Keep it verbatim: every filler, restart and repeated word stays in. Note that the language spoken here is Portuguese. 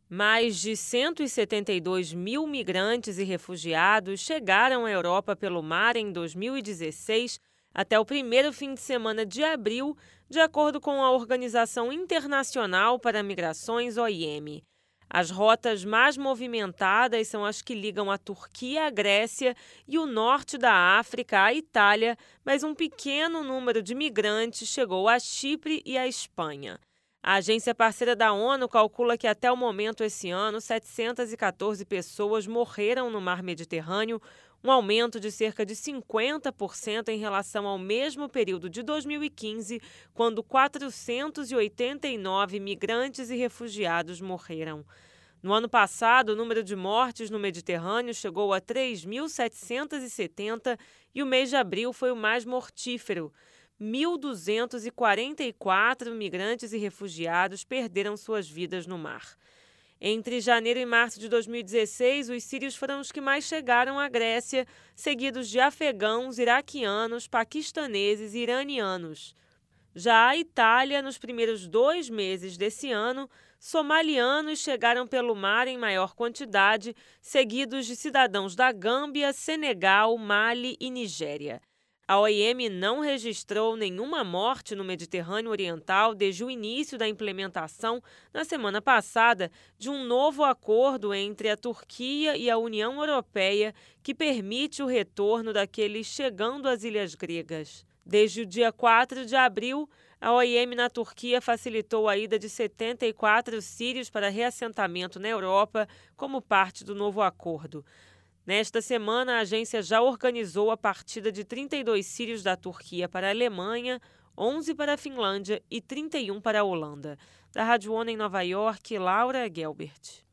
Mais de cento e setenta e dois mil migrantes e refugiados chegaram à Europa pelo mar em dois mil e dezesseis até o primeiro fim de semana de abril, de acordo com a Organização Internacional para Migrações, O I M. As rotas mais movimentadas são as que ligam a Turquia à Grécia e o norte da África à Itália, mas um pequeno número de migrantes chegou a Chipre e à Espanha. A agência parceira da ONU calcula que até o momento esse ano, setecentas e quatorze pessoas morreram no mar Mediterrâneo, um aumento de cerca de cinquenta por cento em relação ao mesmo período de dois mil e quinze, quando quatrocentos e oitenta e nove migrantes e refugiados morreram. No ano passado, o número de mortes no Mediterrâneo chegou a três mil setecentos e setenta e o mês de abril foi o mais mortífero. mil duzentos e quarenta e quatro migrantes e refugiados perderam suas vidas no mar. Entre janeiro e março de dois mil e dezesseis, os sírios foram os que mais chegaram à Grécia, seguidos de afegãos, iraquianos, paquistaneses e iranianos. Já a Itália, nos primeiros dois meses desse ano, somalianos chegaram pelo mar em maior quantidade, seguidos de cidadãos da Gâmbia, Senegal, Mali e Nigéria. A O I M não registrou nenhuma morte no Mediterrâneo Oriental desde o início da implementação, na semana passada, de um novo acordo entre a Turquia e a União Europeia que permite o retorno daqueles chegando às ilhas gregas. Desde o dia quatro de abril, a O I M na Turquia facilitou a ida de setenta e quatro sírios para reassentamento na Europa como parte do novo acordo. Nesta semana, a agência já organizou a partida de trinta e dois sírios da Turquia para a Alemanha, onze para a Finlândia e trinta e um para a Holanda. Da Rádio ONU em Nova York, Laura Gelbert.